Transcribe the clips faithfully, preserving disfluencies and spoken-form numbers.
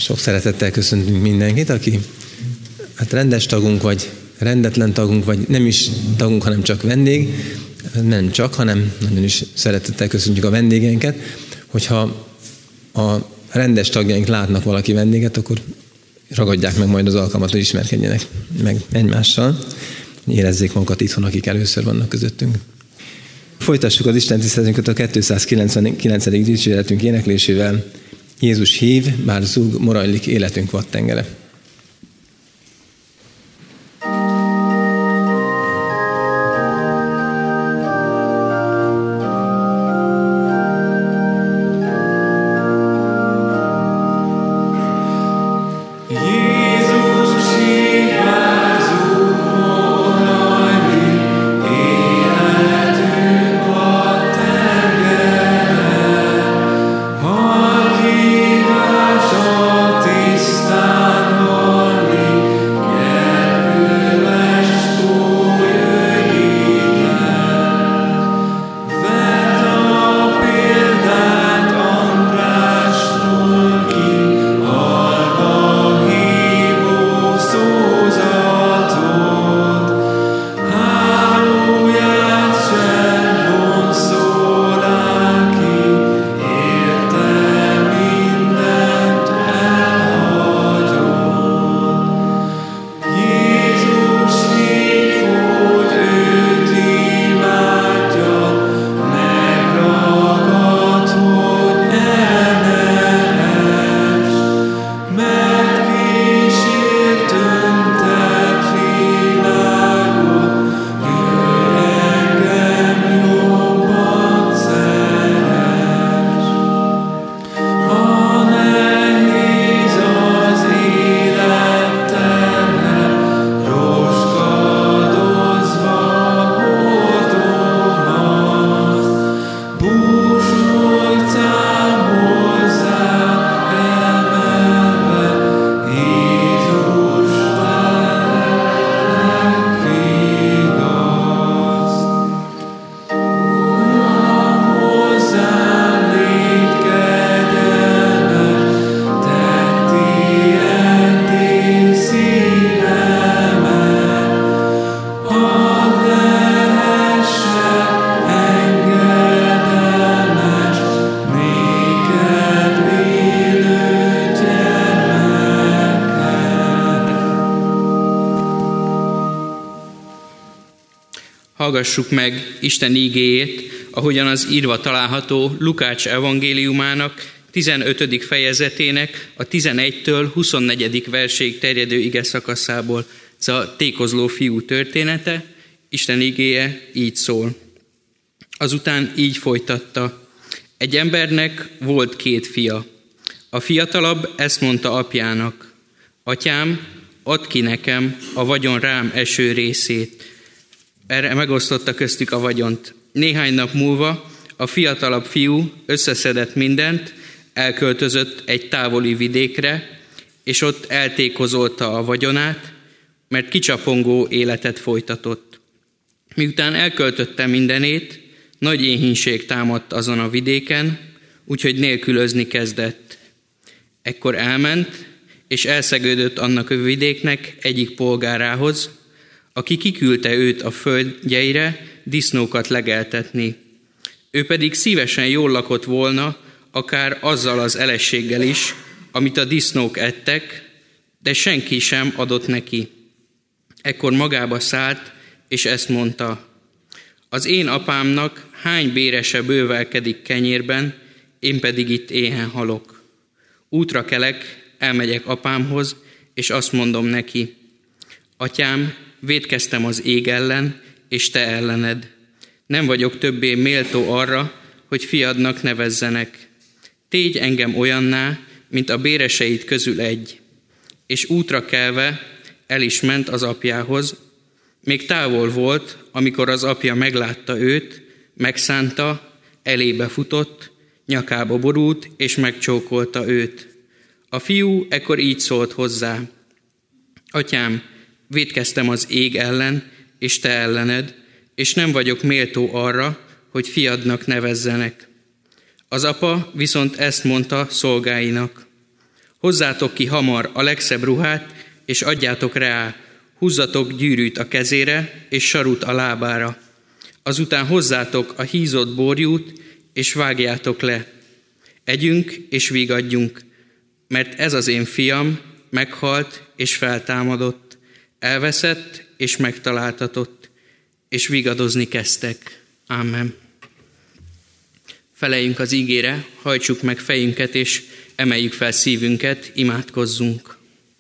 Sok szeretettel köszöntünk mindenkit, aki hát rendes tagunk, vagy rendetlen tagunk, vagy nem is tagunk, hanem csak vendég. Nem csak, hanem nagyon is szeretettel köszöntjük a vendégeinket. Hogyha a rendes tagjaink látnak valaki vendéget, akkor ragadják meg majd az alkalmat, hogy ismerkedjenek meg egymással. Érezzék magukat itthon, akik először vannak közöttünk. Folytassuk az Isten tiszteletünket a kétszázkilencvenkilencedik dicséretünk éneklésével. Jézus hív, bár zúg, morajlik életünk vadtengere. Hallgassuk meg Isten ígéjét, ahogyan az írva található Lukács evangéliumának tizenötödik fejezetének a tizenegytől huszonnegyedik verséig terjedő ige szakaszából. Ez a tékozló fiú története, Isten ígéje így szól. Azután így folytatta. Egy embernek volt két fia. A fiatalabb ezt mondta apjának. Atyám, add ki nekem a vagyon rám eső részét. Erre megosztotta köztük a vagyont. Néhány nap múlva a fiatalabb fiú összeszedett mindent, elköltözött egy távoli vidékre, és ott eltékozolta a vagyonát, mert kicsapongó életet folytatott. Miután elköltötte mindenét, nagy éhínség támadt azon a vidéken, úgyhogy nélkülözni kezdett. Ekkor elment, és elszegődött annak a vidéknek egyik polgárához, aki kiküldte őt a földjeire disznókat legeltetni. Ő pedig szívesen jól lakott volna, akár azzal az elességgel is, amit a disznók ettek, de senki sem adott neki. Ekkor magába szállt, és ezt mondta. Az én apámnak hány bérese bővelkedik kenyérben, én pedig itt éhen halok. Útra kelek, elmegyek apámhoz, és azt mondom neki. Atyám, vétkeztem az ég ellen, és te ellened. Nem vagyok többé méltó arra, hogy fiadnak nevezzenek. Tégy engem olyanná, mint a béreseid közül egy. És útra kelve el is ment az apjához. Még távol volt, amikor az apja meglátta őt, megszánta, elébe futott, nyakába borult, és megcsókolta őt. A fiú ekkor így szólt hozzá. Atyám, vétkeztem az ég ellen, és te ellened, és nem vagyok méltó arra, hogy fiadnak nevezzenek. Az apa viszont ezt mondta szolgáinak. Hozzátok ki hamar a legszebb ruhát, és adjátok rá, húzzatok gyűrűt a kezére, és sarut a lábára. Azután hozzátok a hízott borjút, és vágjátok le. Együnk és vigadjunk, mert ez az én fiam meghalt és feltámadott, elveszett és megtaláltatott, és vigadozni kezdtek. Ámen. Feleljünk az ígére, hajtsuk meg fejünket, és emeljük fel szívünket, imádkozzunk.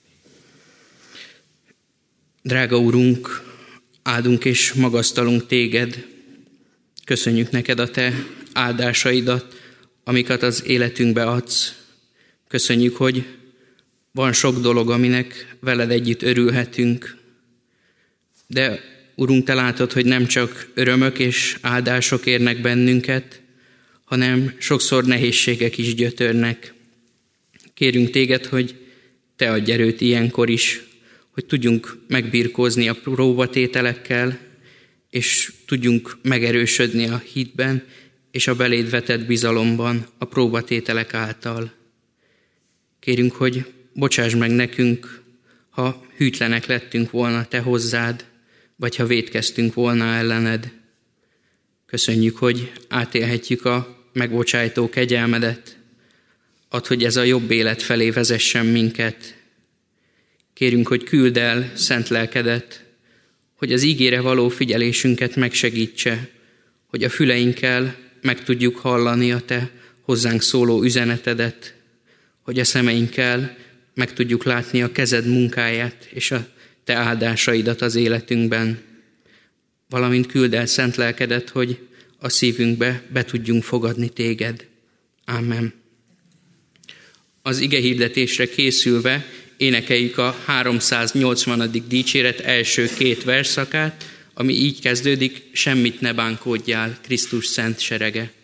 Drága Urunk, áldunk és magasztalunk Téged. Köszönjük neked a Te áldásaidat, amiket az életünkbe adsz. Köszönjük, hogy van sok dolog, aminek veled együtt örülhetünk. De Urunk, Te látod, hogy nem csak örömök és áldások érnek bennünket, hanem sokszor nehézségek is gyötörnek. Kérünk Téged, hogy Te adj erőt ilyenkor is, hogy tudjunk megbirkózni a próbatételekkel, és tudjunk megerősödni a hitben és a beléd vetett bizalomban a próbatételek által. Kérünk, hogy bocsáss meg nekünk, ha hűtlenek lettünk volna Te hozzád, vagy ha vétkeztünk volna ellened. Köszönjük, hogy átélhetjük a megbocsájtó kegyelmedet. Add, hogy ez a jobb élet felé vezessen minket. Kérünk, hogy küldd el szent lelkedet, hogy az ígére való figyelésünket megsegítse, hogy a füleinkkel meg tudjuk hallani a Te hozzánk szóló üzenetedet, hogy a szemeinkkel meg tudjuk látni a kezed munkáját és a Te áldásaidat az életünkben. Valamint küldd el szent lelkedet, hogy a szívünkbe be tudjunk fogadni Téged. Ámen. Az ige hirdetésre készülve énekeljük a háromszáznyolcvanadik dicséret első két versszakát, ami így kezdődik: semmit ne bánkódjál, Krisztus szent serege.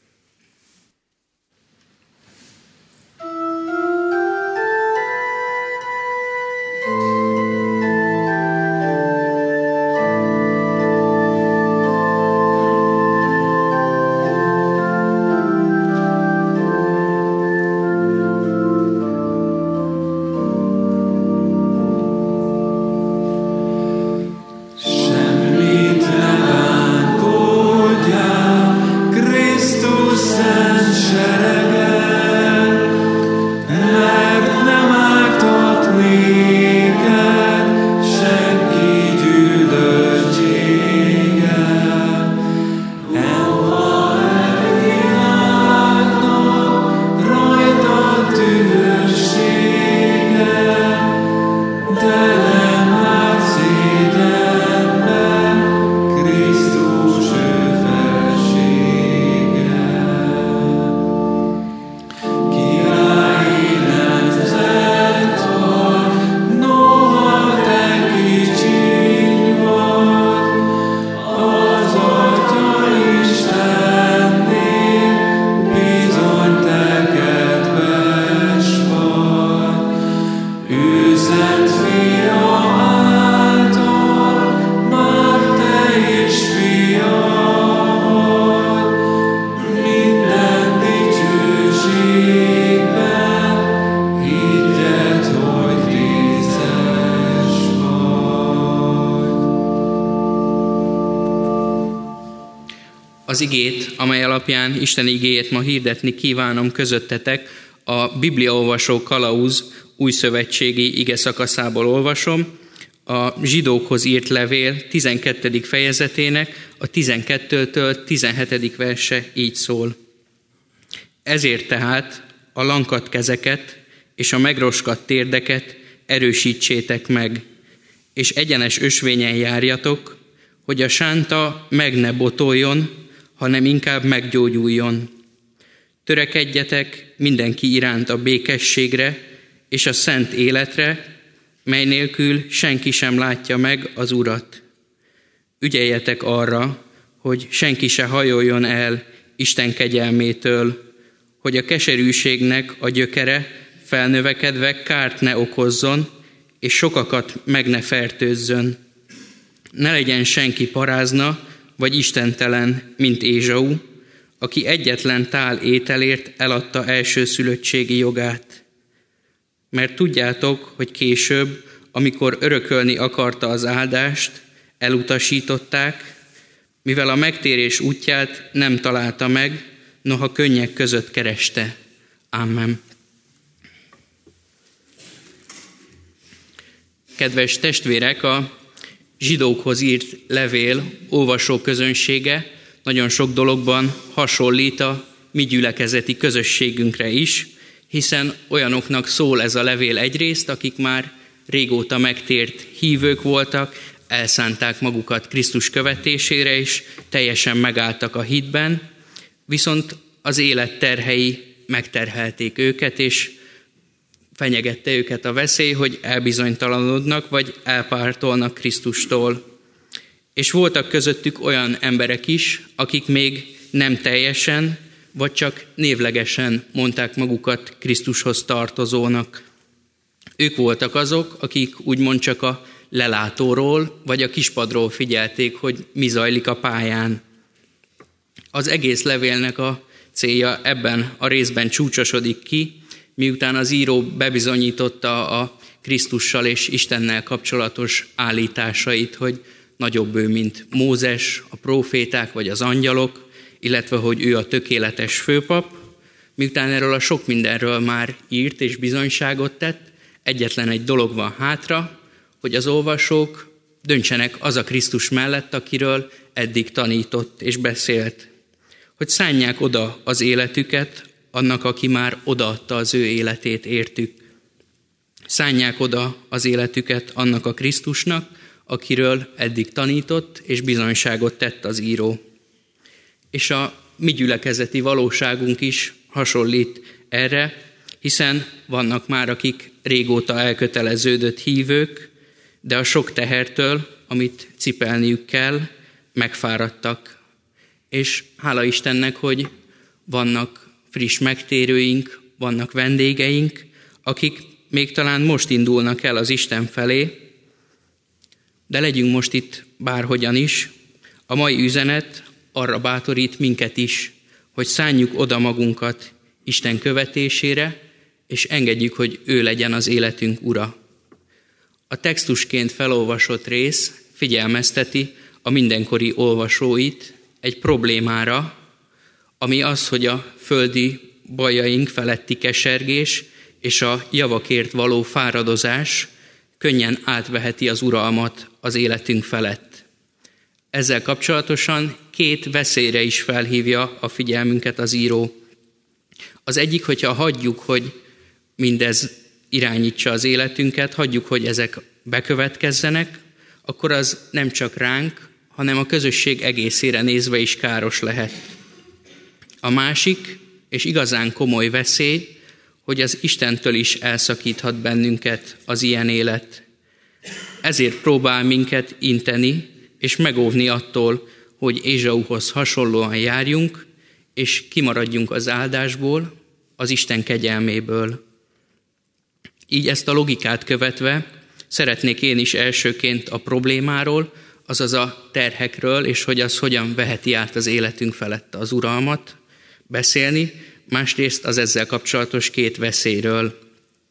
Az igét, amely alapján Isten igéjét ma hirdetni kívánom közöttetek, a Bibliaolvasó Kalauz újszövetségi ige szakaszából olvasom, a zsidókhoz írt levél tizenkettedik fejezetének a tizenkettőtől tizenhetedik verse így szól. Ezért tehát a lankadt kezeket és a megroskadt térdeket erősítsétek meg, és egyenes ösvényen járjatok, hogy a sánta meg ne botoljon, hanem inkább meggyógyuljon. Törekedjetek mindenki iránt a békességre és a szent életre, mely nélkül senki sem látja meg az Urat. Ügyeljetek arra, hogy senki se hajoljon el Isten kegyelmétől, hogy a keserűségnek a gyökere felnövekedve kárt ne okozzon, és sokakat meg ne fertőzzön. Ne legyen senki parázna, vagy istentelen, mint Ézsau, aki egyetlen tál ételért eladta elsőszülöttségi jogát. Mert tudjátok, hogy később, amikor örökölni akarta az áldást, elutasították, mivel a megtérés útját nem találta meg, noha könnyek között kereste. Amen. Kedves testvérek, a zsidókhoz írt levél olvasó közönsége nagyon sok dologban hasonlít a mi gyülekezeti közösségünkre is, hiszen olyanoknak szól ez a levél egyrészt, akik már régóta megtért hívők voltak, elszánták magukat Krisztus követésére, és teljesen megálltak a hitben, viszont az élet terhei megterhelték őket, és fenyegette őket a veszély, hogy elbizonytalanodnak, vagy elpártolnak Krisztustól. És voltak közöttük olyan emberek is, akik még nem teljesen, vagy csak névlegesen mondták magukat Krisztushoz tartozónak. Ők voltak azok, akik úgymond csak a lelátóról, vagy a kispadról figyelték, hogy mi zajlik a pályán. Az egész levélnek a célja ebben a részben csúcsosodik ki, miután az író bebizonyította a Krisztussal és Istennel kapcsolatos állításait, hogy nagyobb ő, mint Mózes, a próféták vagy az angyalok, illetve hogy ő a tökéletes főpap. Miután erről a sok mindenről már írt és bizonyságot tett, egyetlen egy dolog van hátra, hogy az olvasók döntsenek az a Krisztus mellett, akiről eddig tanított és beszélt. Hogy szánják oda az életüket annak, aki már odaadta az ő életét értük. Szánják oda az életüket annak a Krisztusnak, akiről eddig tanított és bizonyságot tett az író. És a mi gyülekezeti valóságunk is hasonlít erre, hiszen vannak már, akik régóta elköteleződött hívők, de a sok tehertől, amit cipelniük kell, megfáradtak. És hála Istennek, hogy vannak friss megtérőink, vannak vendégeink, akik még talán most indulnak el az Isten felé, de legyünk most itt bárhogyan is. A mai üzenet arra bátorít minket is, hogy szánjuk oda magunkat Isten követésére, és engedjük, hogy ő legyen az életünk ura. A textusként felolvasott rész figyelmezteti a mindenkori olvasóit egy problémára, ami az, hogy a földi bajaink feletti kesergés és a javakért való fáradozás könnyen átveheti az uralmat az életünk felett. Ezzel kapcsolatosan két veszélyre is felhívja a figyelmünket az író. Az egyik, hogyha hagyjuk, hogy mindez irányítsa az életünket, hagyjuk, hogy ezek bekövetkezzenek, akkor az nem csak ránk, hanem a közösség egészére nézve is káros lehet. A másik, és igazán komoly veszély, hogy az Istentől is elszakíthat bennünket az ilyen élet. Ezért próbál minket inteni, és megóvni attól, hogy Ézsauhoz hasonlóan járjunk, és kimaradjunk az áldásból, az Isten kegyelméből. Így ezt a logikát követve szeretnék én is elsőként a problémáról, azaz a terhekről, és hogy az hogyan veheti át az életünk felett az uralmat beszélni, másrészt az ezzel kapcsolatos két veszélyről.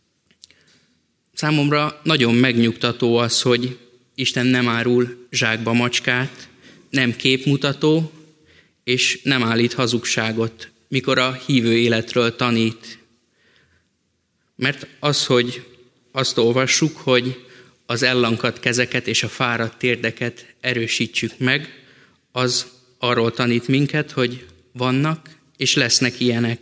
Számomra nagyon megnyugtató az, hogy Isten nem árul zsákba macskát, nem képmutató, és nem állít hazugságot, mikor a hívő életről tanít. Mert az, hogy azt olvassuk, hogy az ellankadt kezeket és a fáradt térdeket erősítsük meg, az arról tanít minket, hogy vannak és lesznek ilyenek.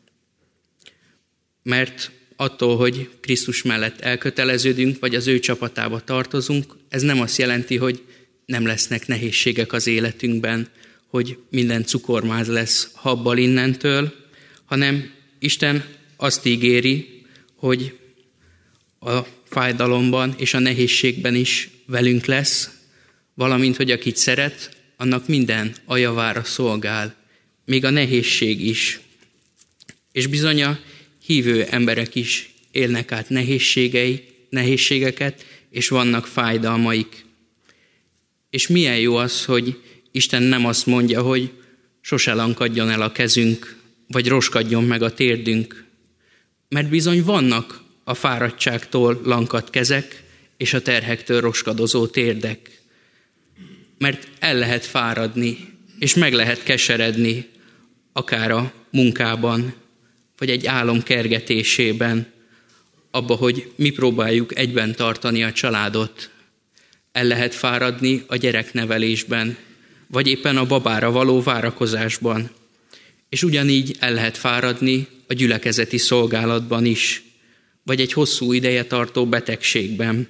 Mert attól, hogy Krisztus mellett elköteleződünk, vagy az ő csapatába tartozunk, ez nem azt jelenti, hogy nem lesznek nehézségek az életünkben, hogy minden cukormáz lesz habbal innentől, hanem Isten azt ígéri, hogy a fájdalomban és a nehézségben is velünk lesz, valamint, hogy akit szeret, annak minden a javára szolgál, még a nehézség is. És bizony a hívő emberek is élnek át nehézségei, nehézségeket, és vannak fájdalmaik. És milyen jó az, hogy Isten nem azt mondja, hogy sose lankadjon el a kezünk, vagy roskadjon meg a térdünk. Mert bizony vannak a fáradtságtól lankadt kezek és a terhektől roskadozó térdek. Mert el lehet fáradni, és meg lehet keseredni, akár a munkában, vagy egy álom kergetésében, abba, hogy mi próbáljuk egyben tartani a családot. El lehet fáradni a gyereknevelésben, vagy éppen a babára való várakozásban. És ugyanígy el lehet fáradni a gyülekezeti szolgálatban is, vagy egy hosszú ideje tartó betegségben.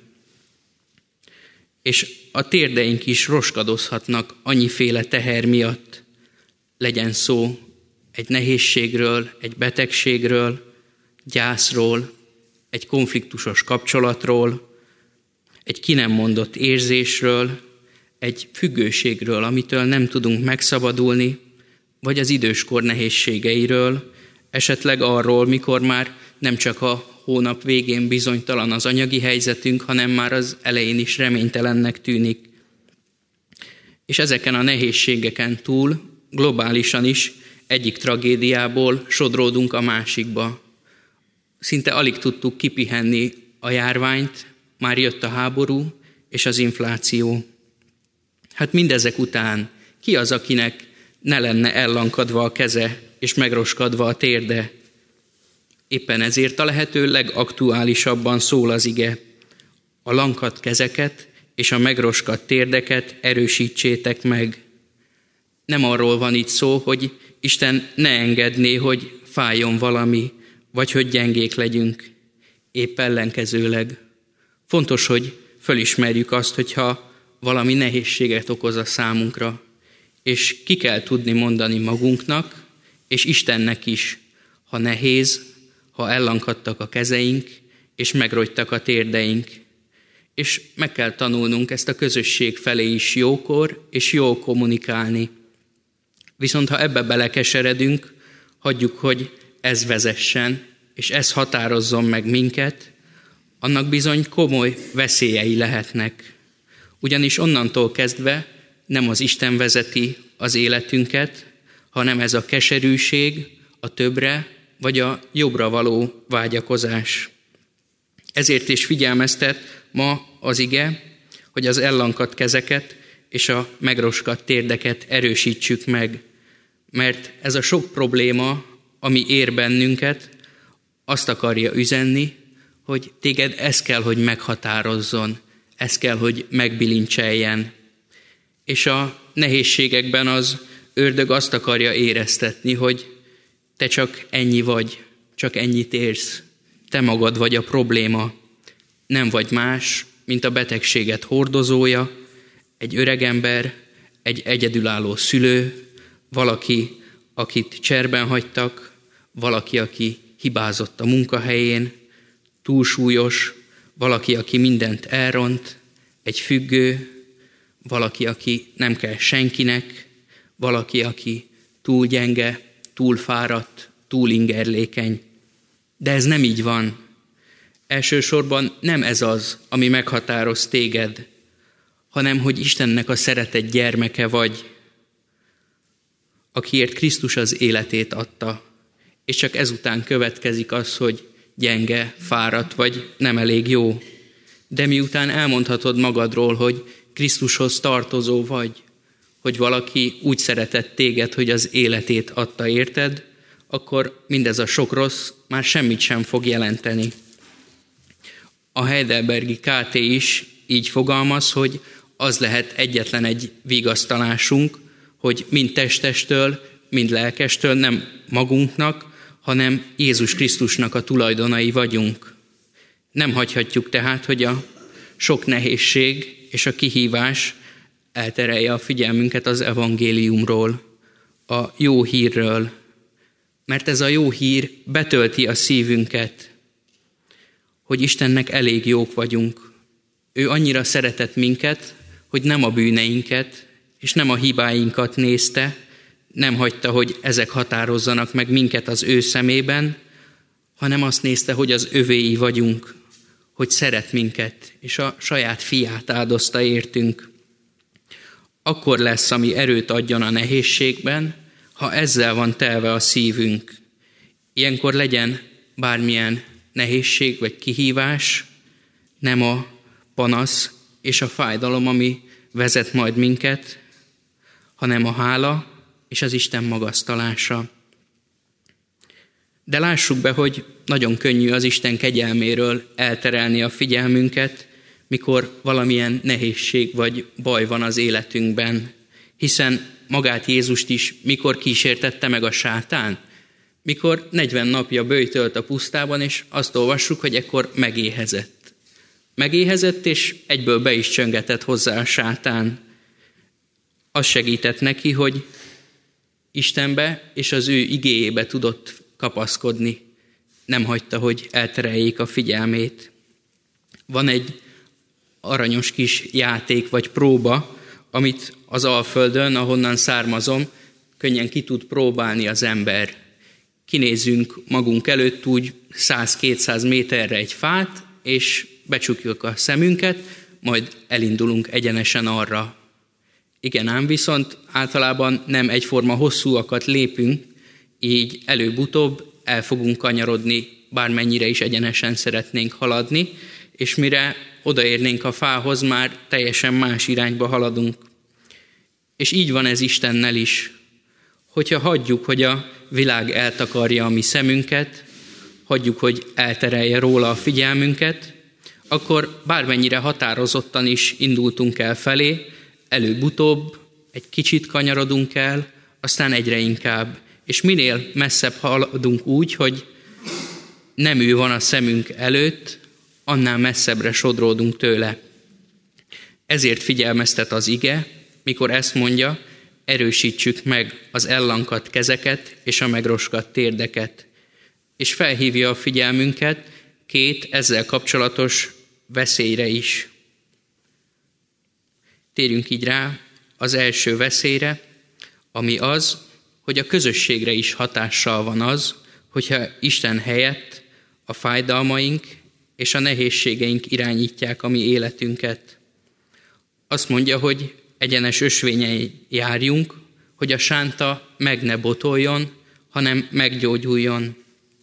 És a térdeink is roskadozhatnak annyiféle teher miatt. Legyen szó egy nehézségről, egy betegségről, gyászról, egy konfliktusos kapcsolatról, egy ki nem mondott érzésről, egy függőségről, amitől nem tudunk megszabadulni, vagy az időskor nehézségeiről, esetleg arról, mikor már nem csak a hónap végén bizonytalan az anyagi helyzetünk, hanem már az elején is reménytelennek tűnik. És ezeken a nehézségeken túl globálisan is egyik tragédiából sodródunk a másikba. Szinte alig tudtuk kipihenni a járványt, már jött a háború és az infláció. Hát mindezek után ki az, akinek ne lenne ellankadva a keze és megroskadva a térde? Éppen ezért a lehető legaktuálisabban szól az ige. A lankadt kezeket és a megroskadt térdeket erősítsétek meg. Nem arról van itt szó, hogy Isten ne engedné, hogy fájjon valami, vagy hogy gyengék legyünk. Épp ellenkezőleg. Fontos, hogy fölismerjük azt, hogyha valami nehézséget okoz a számunkra, és ki kell tudni mondani magunknak, és Istennek is, ha nehéz, ha ellankadtak a kezeink, és megrogytak a térdeink. És meg kell tanulnunk ezt a közösség felé is jókor, és jól kommunikálni. Viszont ha ebbe belekeseredünk, hagyjuk, hogy ez vezessen, és ez határozzon meg minket, annak bizony komoly veszélyei lehetnek. Ugyanis onnantól kezdve nem az Isten vezeti az életünket, hanem ez a keserűség, a többre, vagy a jobbra való vágyakozás. Ezért is figyelmeztet ma az ige, hogy az ellankadt kezeket és a megroskadt térdeket erősítsük meg, mert ez a sok probléma, ami ér bennünket, azt akarja üzenni, hogy téged ez kell, hogy meghatározzon, ez kell, hogy megbilincseljen. És a nehézségekben az ördög azt akarja éreztetni, hogy te csak ennyi vagy, csak ennyit érsz, te magad vagy a probléma, nem vagy más, mint a betegséget hordozója, egy öregember, egy egyedülálló szülő, valaki, akit cserben hagytak, valaki, aki hibázott a munkahelyén, túlsúlyos, valaki, aki mindent elront, egy függő, valaki, aki nem kell senkinek, valaki, aki túl gyenge, túl fáradt, túl ingerlékeny. De ez nem így van. Elsősorban nem ez az, ami meghatároz téged, hanem hogy Istennek a szeretett gyermeke vagy, akiért Krisztus az életét adta, és csak ezután következik az, hogy gyenge, fáradt vagy nem elég jó. De miután elmondhatod magadról, hogy Krisztushoz tartozó vagy, hogy valaki úgy szeretett téged, hogy az életét adta érted, akkor mindez a sok rossz már semmit sem fog jelenteni. A Heidelbergi ká té is így fogalmaz, hogy az lehet egyetlen egy vigasztalásunk, hogy mind testestől, mind lelkestől nem magunknak, hanem Jézus Krisztusnak a tulajdonai vagyunk. Nem hagyhatjuk tehát, hogy a sok nehézség és a kihívás elterelje a figyelmünket az evangéliumról, a jó hírről, mert ez a jó hír betölti a szívünket, hogy Istennek elég jók vagyunk. Ő annyira szeretett minket, hogy nem a bűneinket és nem a hibáinkat nézte, nem hagyta, hogy ezek határozzanak meg minket az ő szemében, hanem azt nézte, hogy az övéi vagyunk, hogy szeret minket, és a saját fiát áldozta értünk. Akkor lesz, ami erőt adjon a nehézségben, ha ezzel van telve a szívünk. Ilyenkor legyen bármilyen nehézség vagy kihívás, nem a panasz és a fájdalom, ami vezet majd minket, hanem a hála és az Isten magasztalása. De lássuk be, hogy nagyon könnyű az Isten kegyelméről elterelni a figyelmünket, mikor valamilyen nehézség vagy baj van az életünkben, hiszen magát Jézust is mikor kísértette meg a sátán? Mikor negyven napja böjtölt a pusztában, és azt olvassuk, hogy ekkor megéhezett. Megéhezett, és egyből be is csöngetett hozzá a sátán. Az segített neki, hogy Istenbe és az ő igéjébe tudott kapaszkodni. Nem hagyta, hogy eltereljék a figyelmét. Van egy aranyos kis játék vagy próba, amit az Alföldön, ahonnan származom, könnyen ki tud próbálni az ember. Kinézünk magunk előtt úgy száz-kétszáz méterre egy fát, és becsukjuk a szemünket, majd elindulunk egyenesen arra. Igen ám, viszont általában nem egyforma hosszúakat lépünk, így előbb-utóbb el fogunk kanyarodni, bármennyire is egyenesen szeretnénk haladni, és mire odaérnénk a fához, már teljesen más irányba haladunk. És így van ez Istennel is. Hogyha hagyjuk, hogy a világ eltakarja a mi szemünket, hagyjuk, hogy elterelje róla a figyelmünket, akkor bármennyire határozottan is indultunk el felé, előbb-utóbb egy kicsit kanyarodunk el, aztán egyre inkább. És minél messzebb haladunk úgy, hogy nem ő van a szemünk előtt, annál messzebbre sodródunk tőle. Ezért figyelmeztet az ige, mikor ezt mondja, erősítsük meg az ellankadt kezeket és a megroskadt térdeket. És felhívja a figyelmünket két ezzel kapcsolatos veszélyre is. Térjünk így rá az első veszélyre, ami az, hogy a közösségre is hatással van az, hogyha Isten helyett a fájdalmaink és a nehézségeink irányítják a mi életünket. Azt mondja, hogy egyenes ösvényen járjunk, hogy a sánta meg ne botoljon, hanem meggyógyuljon.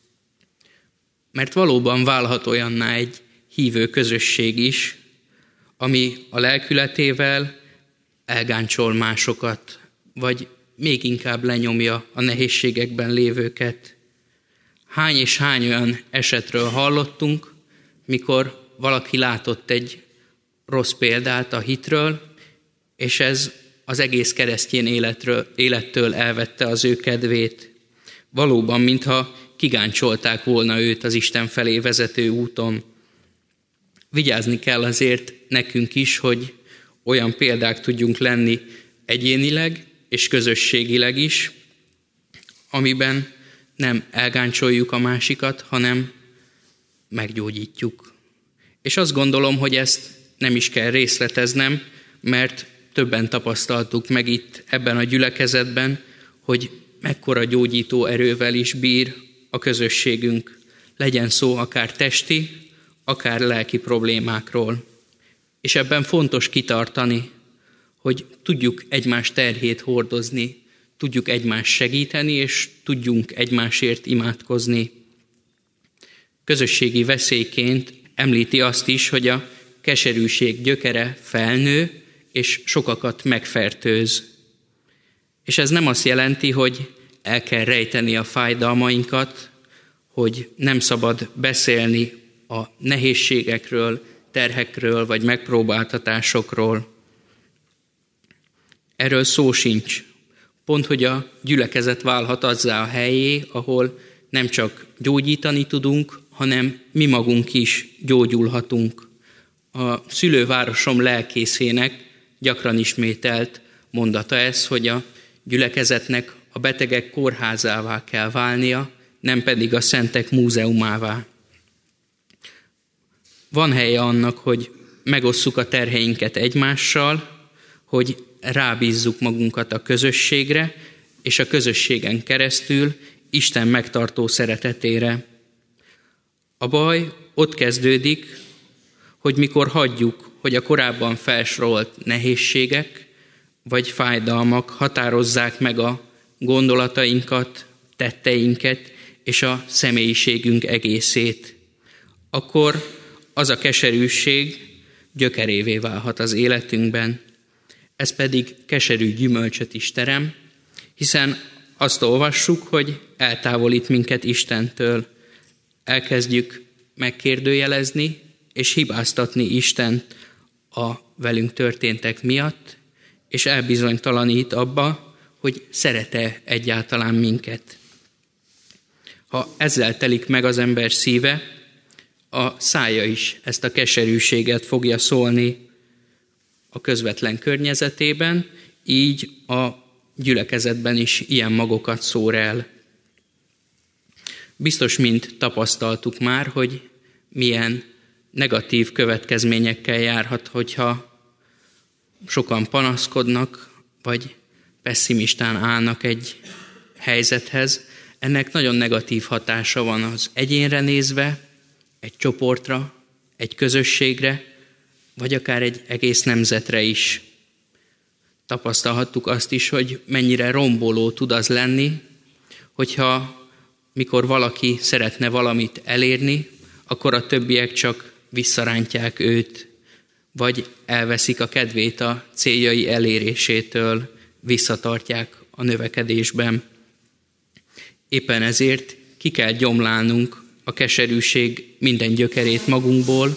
Mert valóban válhat olyanná egy hívő közösség is, ami a lelkületével elgáncsol másokat, vagy még inkább lenyomja a nehézségekben lévőket. Hány és hány olyan esetről hallottunk, mikor valaki látott egy rossz példát a hitről, és ez az egész keresztény életről, élettől elvette az ő kedvét. Valóban, mintha kigáncsolták volna őt az Isten felé vezető úton. Vigyázni kell azért nekünk is, hogy olyan példák tudjunk lenni egyénileg és közösségileg is, amiben nem elgáncsoljuk a másikat, hanem meggyógyítjuk. És azt gondolom, hogy ezt nem is kell részleteznem, mert többen tapasztaltuk meg itt ebben a gyülekezetben, hogy mekkora gyógyító erővel is bír a közösségünk. Legyen szó akár testi, akár lelki problémákról. És ebben fontos kitartani, hogy tudjuk egymás terhét hordozni, tudjuk egymást segíteni, és tudjunk egymásért imádkozni. Közösségi veszélyként említi azt is, hogy a keserűség gyökere felnő, és sokakat megfertőz. És ez nem azt jelenti, hogy el kell rejteni a fájdalmainkat, hogy nem szabad beszélni a nehézségekről, terhekről vagy megpróbáltatásokról. Erről szó sincs. Pont, hogy a gyülekezet válhat azzá a helyé, ahol nem csak gyógyítani tudunk, hanem mi magunk is gyógyulhatunk. A szülővárosom lelkészének gyakran ismételt mondata ez, hogy a gyülekezetnek a betegek kórházává kell válnia, nem pedig a szentek múzeumává. Van helye annak, hogy megosszuk a terheinket egymással, hogy rábízzuk magunkat a közösségre, és a közösségen keresztül Isten megtartó szeretetére. A baj ott kezdődik, hogy mikor hagyjuk, hogy a korábban felsorolt nehézségek vagy fájdalmak határozzák meg a gondolatainkat, tetteinket és a személyiségünk egészét. akkor az a keserűség gyökerévé válhat az életünkben. Ez pedig keserű gyümölcsöt is terem, hiszen azt olvassuk, hogy eltávolít minket Istentől. Elkezdjük megkérdőjelezni és hibáztatni Istent a velünk történtek miatt, és elbizonytalanít abba, hogy szeret-e egyáltalán minket. Ha ezzel telik meg az ember szíve, a szája is ezt a keserűséget fogja szólni a közvetlen környezetében, így a gyülekezetben is ilyen magokat szór el. Biztos mind tapasztaltuk már, hogy milyen negatív következményekkel járhat, hogyha sokan panaszkodnak, vagy pesszimistán állnak egy helyzethez. Ennek nagyon negatív hatása van az egyénre nézve, egy csoportra, egy közösségre, vagy akár egy egész nemzetre is. Tapasztalhattuk azt is, hogy mennyire romboló tud az lenni, hogyha mikor valaki szeretne valamit elérni, akkor a többiek csak visszarántják őt, vagy elveszik a kedvét a céljai elérésétől, visszatartják a növekedésben. Éppen ezért ki kell gyomlálnunk a keserűség minden gyökerét magunkból,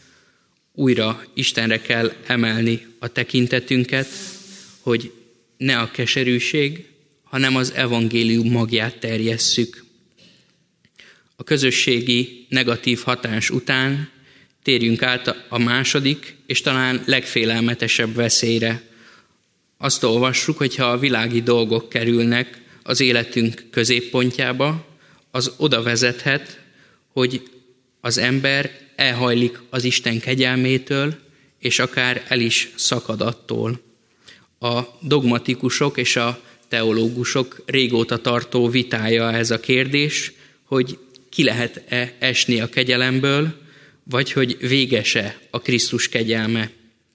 újra Istenre kell emelni a tekintetünket, hogy ne a keserűség, hanem az evangélium magját terjesszük. A közösségi negatív hatás után térjünk át a második és talán legfélelmetesebb veszélyre. Azt olvassuk, hogy ha a világi dolgok kerülnek az életünk középpontjába, az oda vezethet, hogy az ember elhajlik az Isten kegyelmétől, és akár el is szakad attól. A dogmatikusok és a teológusok régóta tartó vitája ez a kérdés, hogy ki lehet-e esni a kegyelemből, vagy hogy véges-e a Krisztus kegyelme.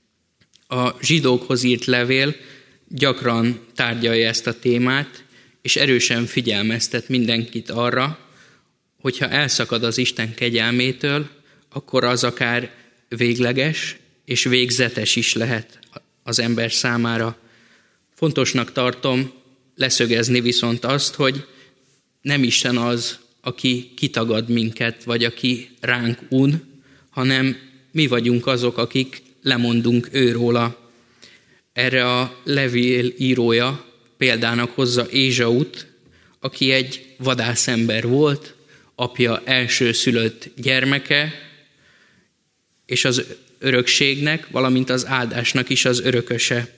A zsidókhoz írt levél gyakran tárgyalja ezt a témát, és erősen figyelmeztet mindenkit arra, hogyha elszakad az Isten kegyelmétől, akkor az akár végleges és végzetes is lehet az ember számára. Fontosnak tartom leszögezni viszont azt, hogy nem Isten az, aki kitagad minket, vagy aki ránk un, hanem mi vagyunk azok, akik lemondunk őróla. Erre a levél írója példának hozza Ézsaut, aki egy vadászember volt, apja elsőszülött gyermeke, és az örökségnek, valamint az áldásnak is az örököse.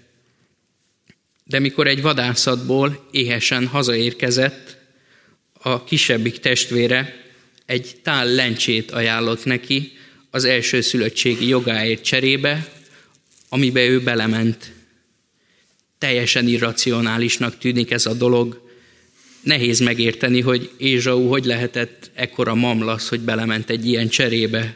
De mikor egy vadászatból éhesen hazaérkezett, a kisebbik testvére egy tál lencsét ajánlott neki az elsőszülöttségi jogáért cserébe, amibe ő belement. Teljesen irracionálisnak tűnik ez a dolog. Nehéz megérteni, hogy Ézsau hogy lehetett ekkora mamlasz, hogy belement egy ilyen cserébe.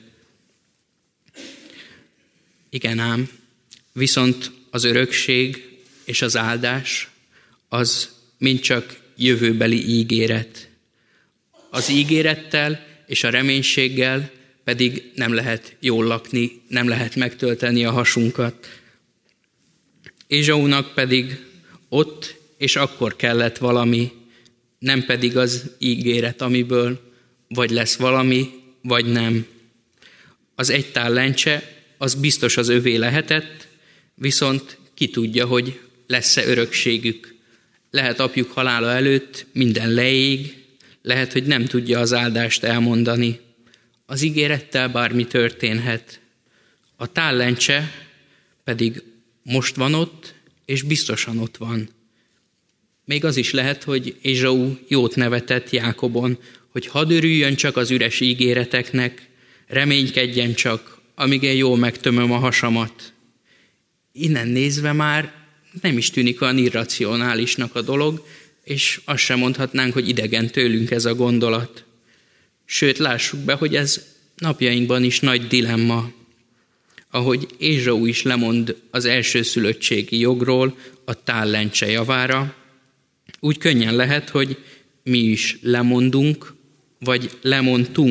Igen ám, viszont az örökség és az áldás az mind csak jövőbeli ígéret. Az ígérettel és a reménységgel pedig nem lehet jól lakni, nem lehet megtölteni a hasunkat. Ézsaunak pedig ott és akkor kellett valami, nem pedig az ígéret, amiből vagy lesz valami, vagy nem. Az egy tál lencse, az biztos az övé lehetett, viszont ki tudja, hogy lesz-e örökségük. Lehet apjuk halála előtt minden leég, lehet, hogy nem tudja az áldást elmondani. Az ígérettel bármi történhet. A tál lencse pedig most van ott, és biztosan ott van. Még az is lehet, hogy Ézsau jót nevetett Jákobon, hogy hadd örüljön csak az üres ígéreteknek, reménykedjen csak, amíg én jól megtömöm a hasamat. Innen nézve már nem is tűnik olyan irracionálisnak a dolog, és azt sem mondhatnánk, hogy idegen tőlünk ez a gondolat. Sőt, lássuk be, hogy ez napjainkban is nagy dilemma. Ahogy Ézsau is lemond az elsőszülöttségi jogról a tál lencse javára, úgy könnyen lehet, hogy mi is lemondunk, vagy lemondtunk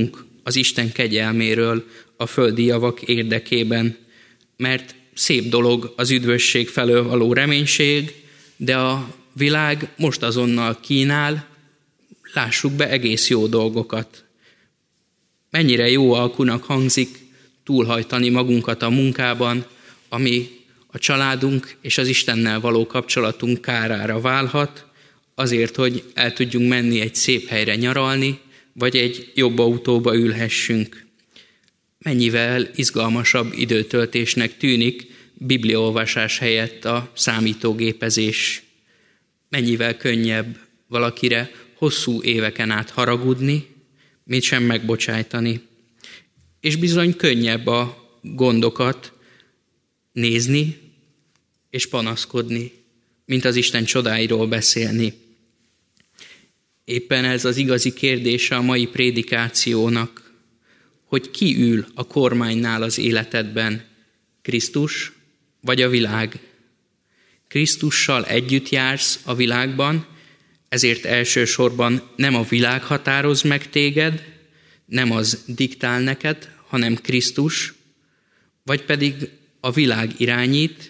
az Isten kegyelméről a földi javak érdekében, mert szép dolog az üdvösség felől való reménység, de a világ most azonnal kínál, lássuk be, egész jó dolgokat. Mennyire jó alkunak hangzik túlhajtani magunkat a munkában, ami a családunk és az Istennel való kapcsolatunk kárára válhat, azért, hogy el tudjunk menni egy szép helyre nyaralni, vagy egy jobb autóba ülhessünk. Mennyivel izgalmasabb időtöltésnek tűnik bibliaolvasás helyett a számítógépezés. Mennyivel könnyebb valakire hosszú éveken át haragudni, mint sem megbocsájtani. És bizony könnyebb a gondokat nézni és panaszkodni, mint az Isten csodáiról beszélni. Éppen ez az igazi kérdése a mai prédikációnak, hogy ki ül a kormánynál az életedben, Krisztus vagy a világ. Krisztussal együtt jársz a világban, ezért elsősorban nem a világ határoz meg téged, nem az diktál neked, hanem Krisztus, vagy pedig a világ irányít,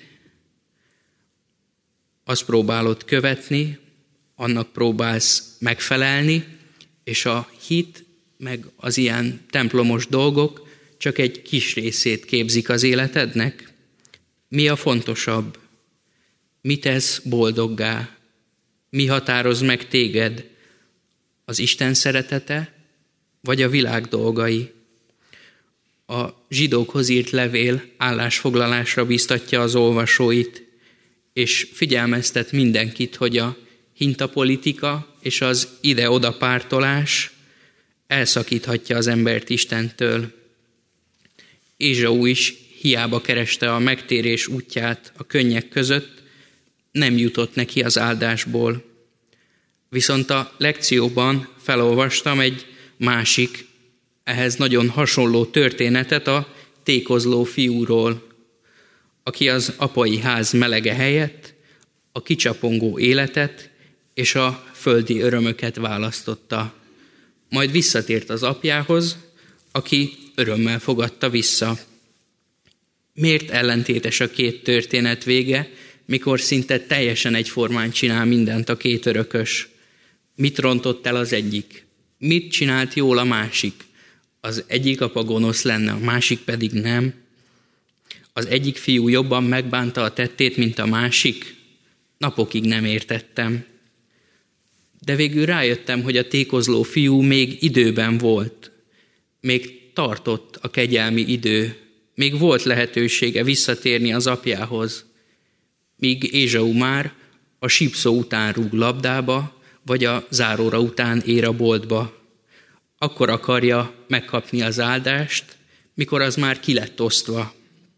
azt próbálod követni, annak próbálsz megfelelni, és a hit, meg az ilyen templomos dolgok csak egy kis részét képzik az életednek. Mi a fontosabb? Mi tesz boldoggá? Mi határoz meg téged? Az Isten szeretete, vagy a világ dolgai? A zsidókhoz írt levél állásfoglalásra biztatja az olvasóit, és figyelmeztet mindenkit, hogy a hintapolitika és az ide-oda pártolás elszakíthatja az embert Istentől. Ézsau is hiába kereste a megtérés útját a könnyek között, nem jutott neki az áldásból. Viszont a lekcióban felolvastam egy másik, ehhez nagyon hasonló történetet a tékozló fiúról, aki az apai ház melege helyett a kicsapongó életet és a földi örömöket választotta. Majd visszatért az apjához, aki örömmel fogadta vissza. Miért ellentétes a két történet vége, mikor szinte teljesen egyformán csinál mindent a két örökös? Mit rontott el az egyik? Mit csinált jól a másik? Az egyik apa gonosz lenne, a másik pedig nem. Az egyik fiú jobban megbánta a tettét, mint a másik? Napokig nem értettem. De végül rájöttem, hogy a tékozló fiú még időben volt. Még tartott a kegyelmi idő. Még volt lehetősége visszatérni az apjához. Míg Ézsau már a sípszó után rúg labdába, vagy a záróra után ér a boltba. Akkor akarja megkapni az áldást, mikor az már ki lett osztva.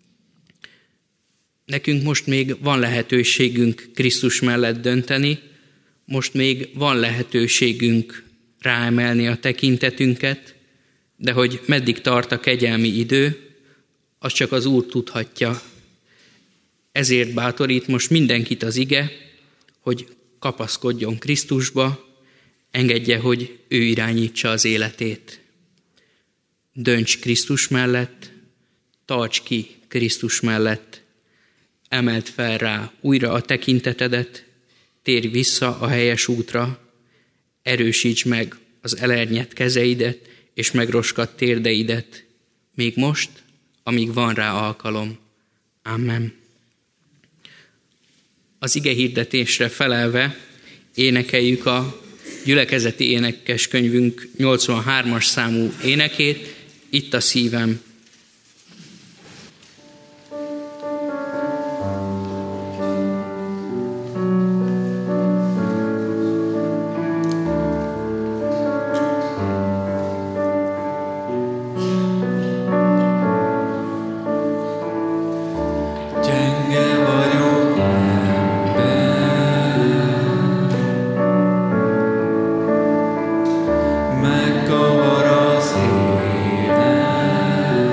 Nekünk most még van lehetőségünk Krisztus mellett dönteni, most még van lehetőségünk ráemelni a tekintetünket, de hogy meddig tart a kegyelmi idő, az csak az Úr tudhatja. Ezért bátorít most mindenkit az ige, hogy kapaszkodjon Krisztusba, engedje, hogy ő irányítsa az életét. Dönts Krisztus mellett, tarts ki Krisztus mellett, emeld fel rá újra a tekintetedet, térj vissza a helyes útra, erősíts meg az elernyett kezeidet és megroskadt térdeidet, még most, amíg van rá alkalom. Amen. Az ige hirdetésre felelve énekeljük a gyülekezeti énekeskönyvünk nyolcvanhármas számú énekét, Itt a szívem. Megkavar az élet.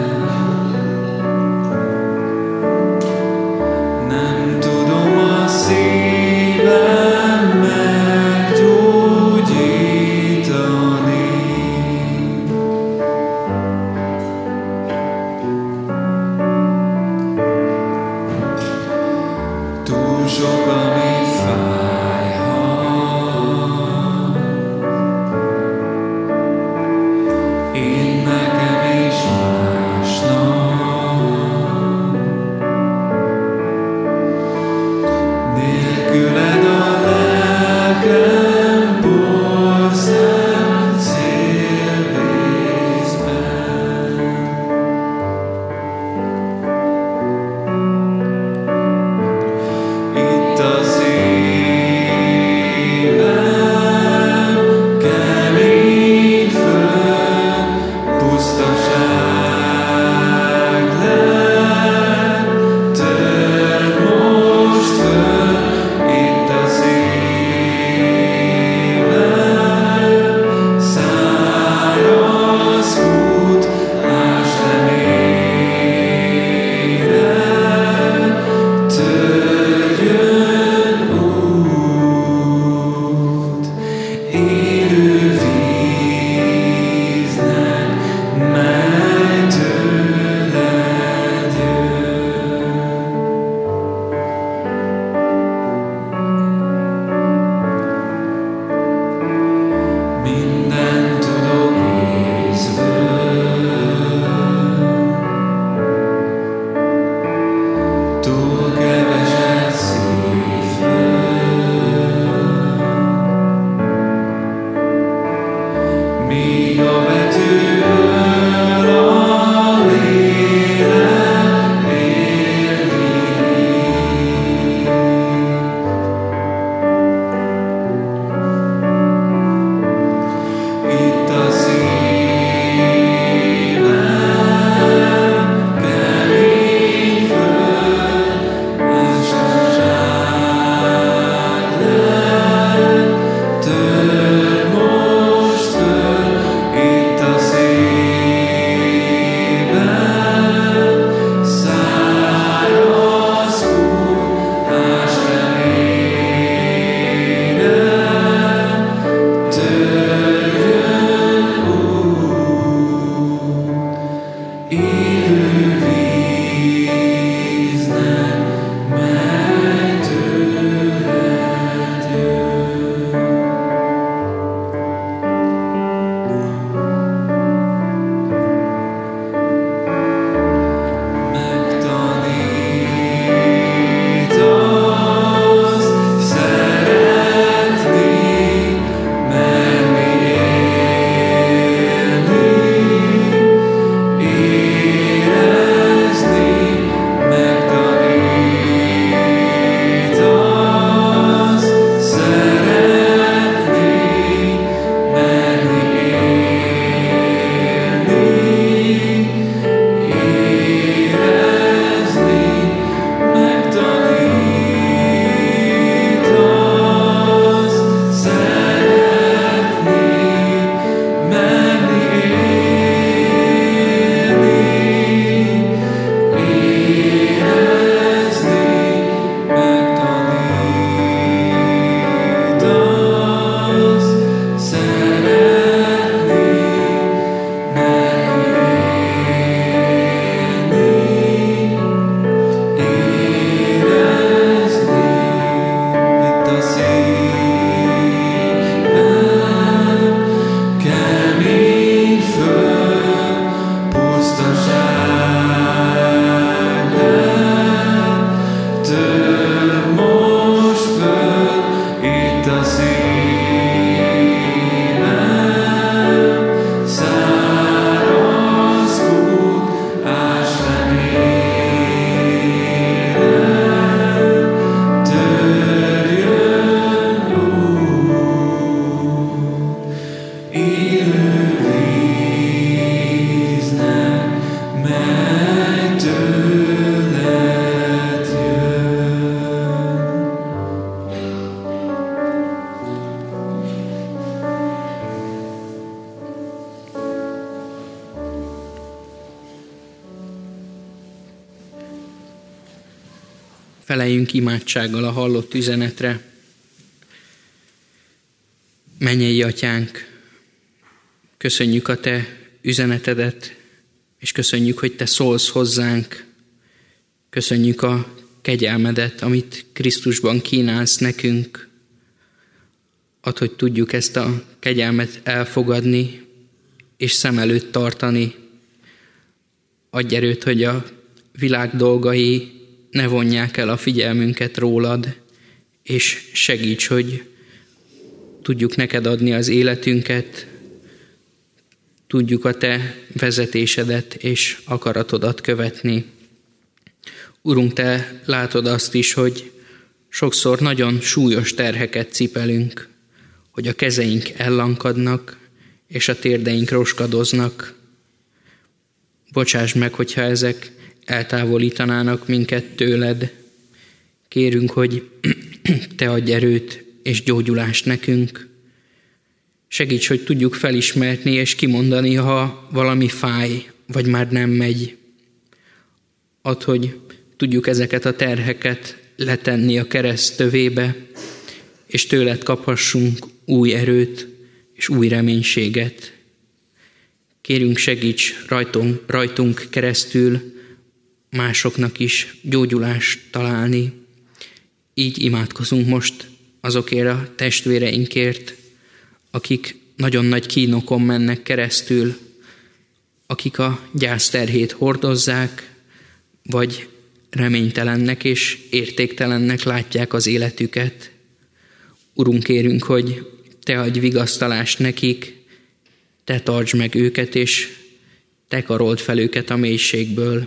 Feleljünk imádsággal a hallott üzenetre. Mennyei Atyánk, köszönjük a Te üzenetedet, és köszönjük, hogy Te szólsz hozzánk. Köszönjük a kegyelmedet, amit Krisztusban kínálsz nekünk. Add, hogy tudjuk ezt a kegyelmet elfogadni, és szem előtt tartani. Adj erőt, hogy a világ dolgai ne vonják el a figyelmünket rólad, és segíts, hogy tudjuk neked adni az életünket, tudjuk a Te vezetésedet és akaratodat követni. Urunk, Te látod azt is, hogy sokszor nagyon súlyos terheket cipelünk, hogy a kezeink ellankadnak, és a térdeink roskadoznak. Bocsáss meg, hogyha ezek eltávolítanának minket tőled. Kérünk, hogy Te adj erőt és gyógyulást nekünk. Segíts, hogy tudjuk felismerni és kimondani, ha valami fáj, vagy már nem megy. Add, hogy tudjuk ezeket a terheket letenni a kereszt tövébe, és tőled kaphassunk új erőt és új reménységet. Kérünk, segíts rajtunk, rajtunk keresztül másoknak is gyógyulást találni. Így imádkozunk most azokért a testvéreinkért, akik nagyon nagy kínokon mennek keresztül, akik a gyászterhét hordozzák, vagy reménytelennek és értéktelennek látják az életüket. Urunk, kérünk, hogy Te adj vigasztalást nekik, Te tartsd meg őket, és Te karold fel őket a mélységből.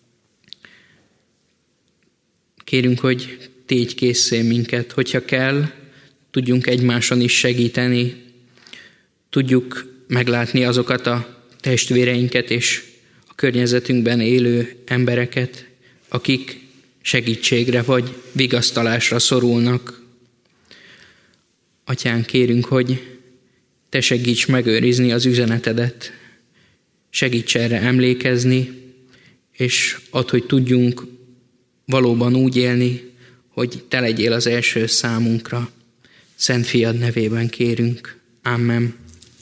Kérünk, hogy tégy készé minket, hogyha kell, tudjunk egymáson is segíteni, tudjuk meglátni azokat a testvéreinket és a környezetünkben élő embereket, akik segítségre vagy vigasztalásra szorulnak. Atyánk, kérünk, hogy Te segíts megőrizni az üzenetedet, segíts erre emlékezni, és add, hogy tudjunk valóban úgy élni, hogy Te legyél az első számunkra. Szent Fiad nevében kérünk. Amen.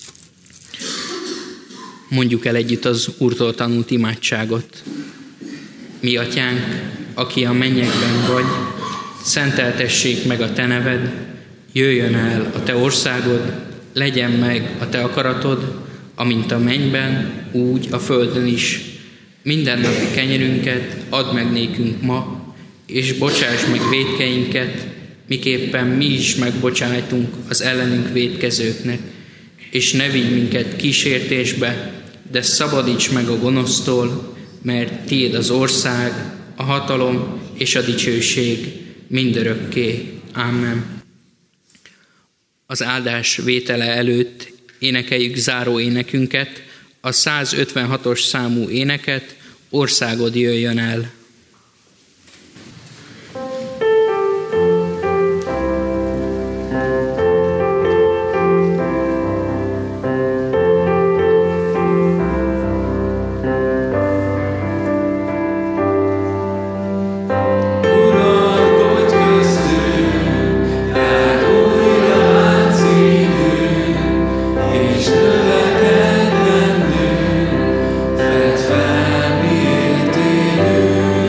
Mondjuk el együtt az Úrtól tanult imádságot. Mi Atyánk, aki a mennyekben vagy, szenteltessék meg a Te neved, jöjjön el a Te országod, legyen meg a Te akaratod, amint a mennyben, úgy a földön is. Mindennapi kenyerünket add meg nékünk ma, és bocsáss meg vétkeinket, miképpen mi is megbocsájtunk az ellenünk vétkezőknek, és ne vigy minket kísértésbe, de szabadíts meg a gonosztól, mert Tiéd az ország, a hatalom és a dicsőség mindörökké. Amen. Az áldás vétele előtt énekeljük záró énekünket, a százötvenhatos számú éneket, Országod jöjjön el. Fedd fel, mi értélünk.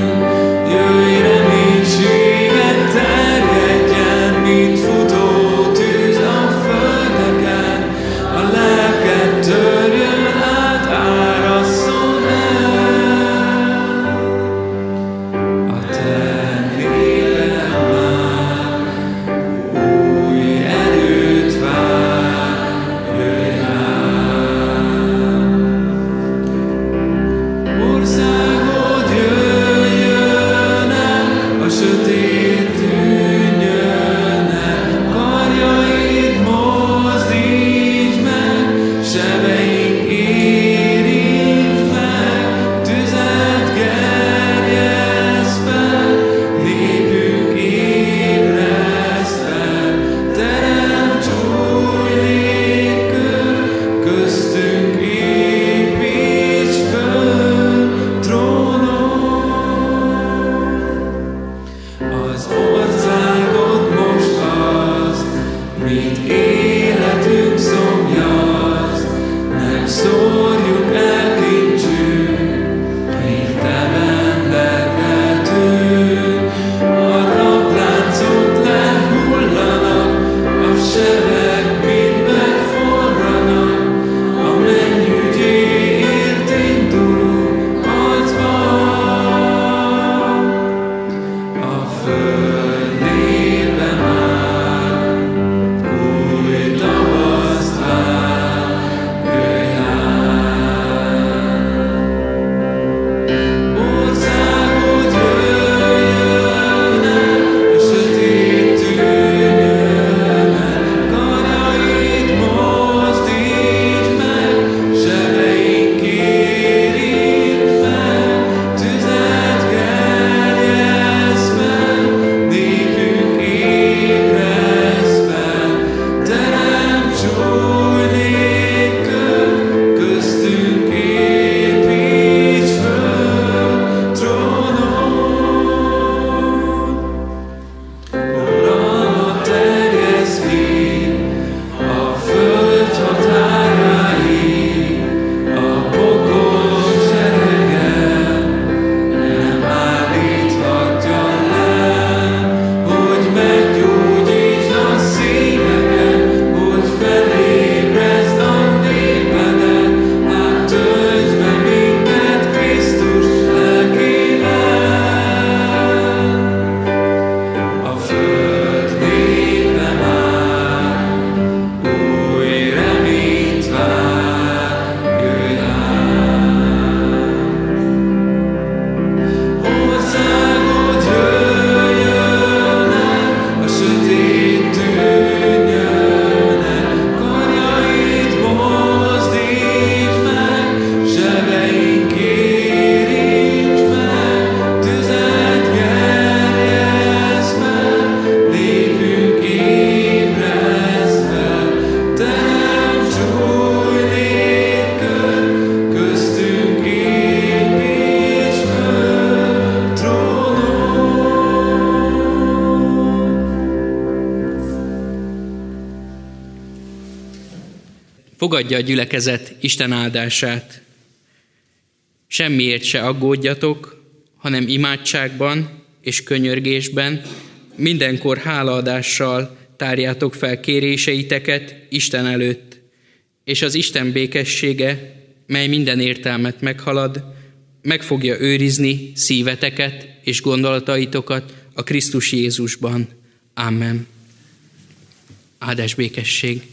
Fogadja a gyülekezet Isten áldását. Semmiért se aggódjatok, hanem imádságban és könyörgésben mindenkor hálaadással tárjátok fel kéréseiteket Isten előtt, és az Isten békessége, mely minden értelmet meghalad, meg fogja őrizni szíveteket és gondolataitokat a Krisztus Jézusban. Amen. Áldás békesség!